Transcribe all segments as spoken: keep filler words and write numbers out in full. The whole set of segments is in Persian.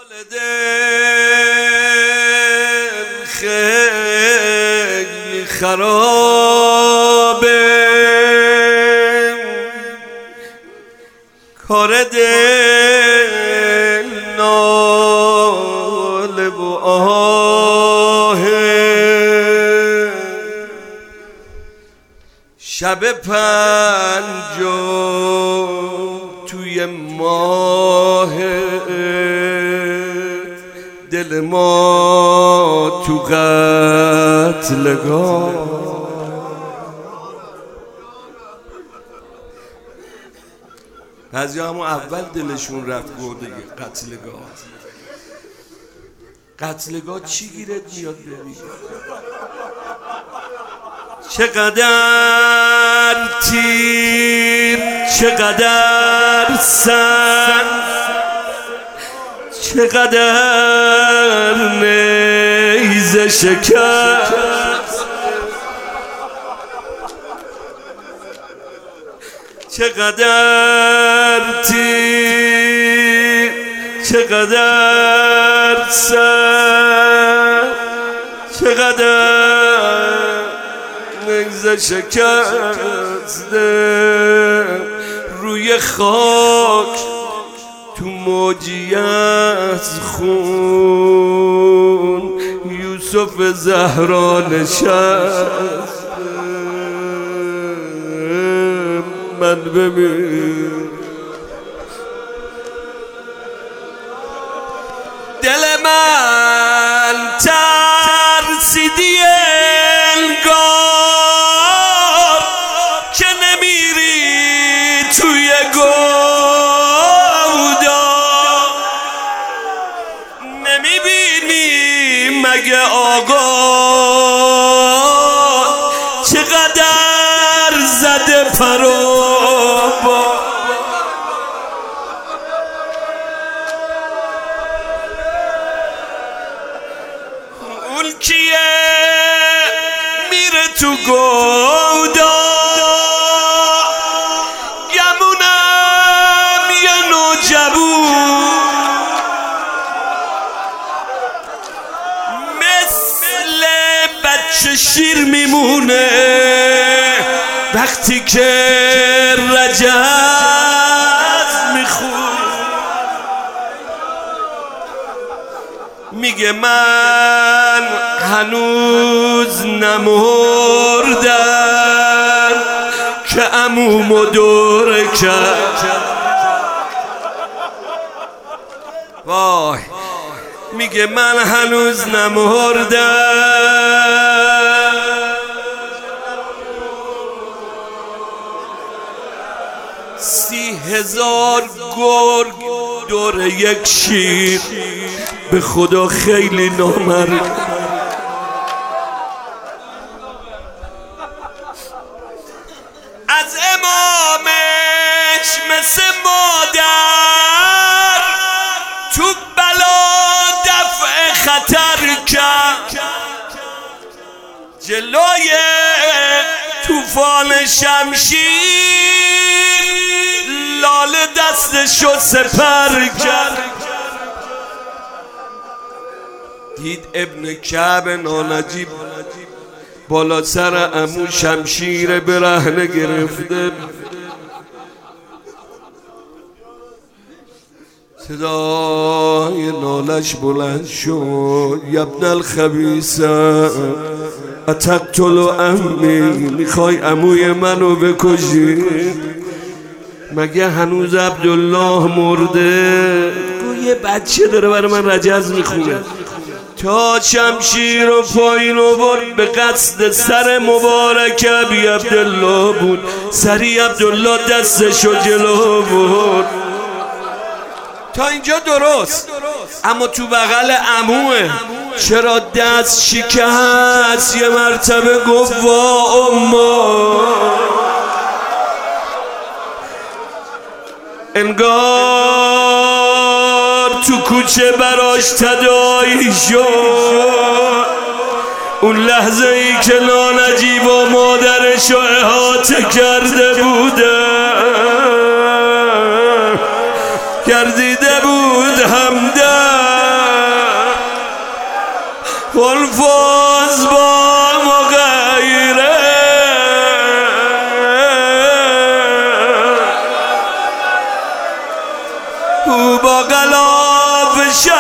دل خیلی خرابه، کار دل ناله و آهه، شب پنجم توی ماه، دل ما تو قتلگاه. بعضی همون اول دلشون رفت گرده قتلگاه. قتلگاه چی گیرت میاد ببین؟ چقدر تیر، چقدر سن، چقدر نیزه شکست، چقدر تیر، چقدر سن، چقدر نیزه شکسته، روی خاک تو موجی از خون یوسف زهرا نشست. من ببین دل من ترسیدی انگار که نمیری توی گودا، نمیبینی مگه آقا چقدر زده پروبا. اون کیه میره تو گودا، گمونم یه نوجوون مثل بچه شیر میمونه وقتی که رجز میخون. میگه من هنوز نمردم که عمومو دوره کرد. وای میگه من هنوز نمردم، سی هزار گرگ دور یک شیر، به خدا خیلی نامرد. از امامش مثل مادر تو بلا دفع خطر کرد، جلوی طوفان شمشیر لال دستشو سپر کرد. دید ابن کعب نانجیب بالا سر عمو شمشیر برهنه گرفته، صدای نالش بلند شد یبن الخبیثه اتقتل عمی، میخوای عموی منو بکشی؟ مگه هنوز عبدالله مرده؟ یه بچه داره برای من رجز میخونه. تا شمشیر و پایین و برد به قصد سر مبارک ابی عبدالله بود. سری عبدالله دستشو جلو برد. تا اینجا درست، اما تو بغل عموه چرا دست شکست؟ یه مرتبه گفت وا اما، انگار تو کوچه براش تداعی شد. اون لحظه ای که نانجیب و مادرشو احاطه کرده بوده، گردیده بود همدم الفاظ با مغیره او با غلاف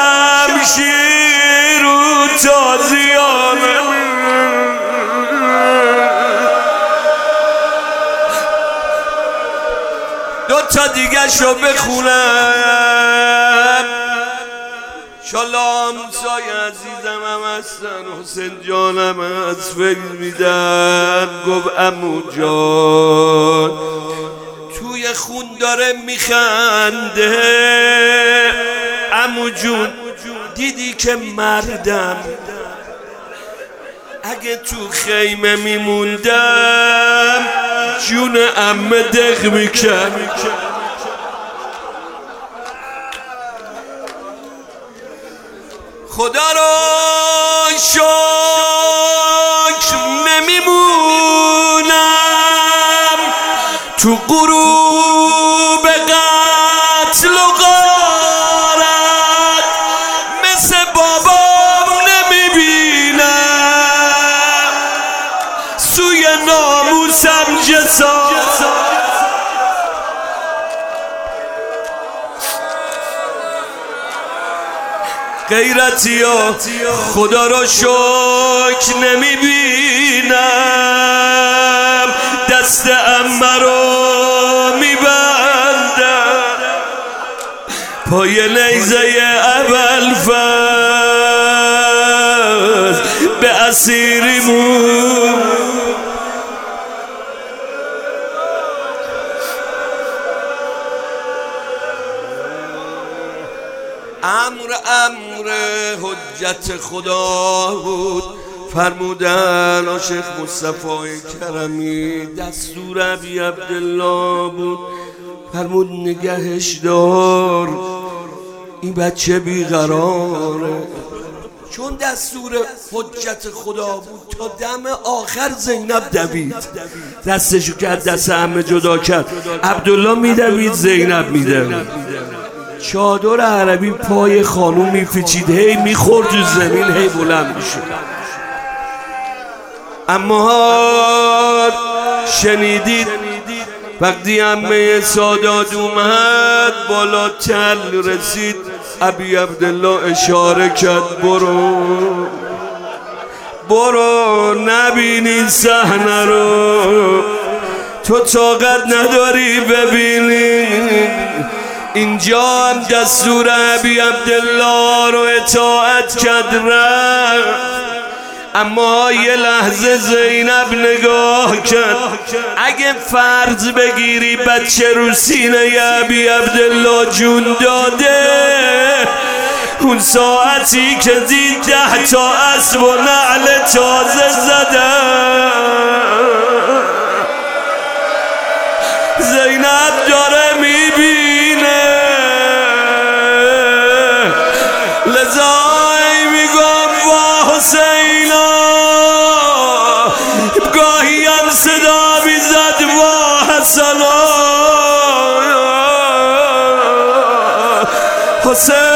شمشیر و تازیانه دو تا دیگه شو بخونم شالله همسای عزیزم هم هستن حسین جانم از فکر میدن گفت عمو جان توی خون داره میخنده عمو جون دیدی که مردم اگه تو خیمه میموندم جون عمه دق میکرد خدا رو شکر نمیمونم تو غروب قتل و غارت مثل بابام نمیبینم سوی ناموسم جسارت غیرتی ها خدا را شکر نمیبینم دست عمه رو میبندم پای نیزه ابوالفضل به اسیریمون امر امر حجت خدا بود فرمودن عاشق مصطفی کرمی دستور ابی عبدالله بود فرمود نگهش دار این بچه بیقراره چون دستور حجت خدا بود تا دم آخر زینب دوید دستشو کرد دست عمه جدا کرد عبدالله میدوید زینب میدوید چادر عربی پای خانوم میپیچید هی میخورد تو زمین هی بلند میشد اما شنیدید وقتی عمه سادات اومد بالاتر رسید ابی عبدالله اشاره کرد برو برو نبینی صحنه رو تو طاقت نداری ببینی اینجا هم دستور ابی عبدالله رو اطاعت کرد رفت اما یه لحظه زینب نگاه کرد اگه فرض بگیری بچه رو سینه ابی عبدالله جون داده اون ساعتی که دید ده تا اسب و نعل تازه زدن زینب داره میبینه لذایی میگم وا حسینا گاهی هم صدا میزد وا حسنا حسین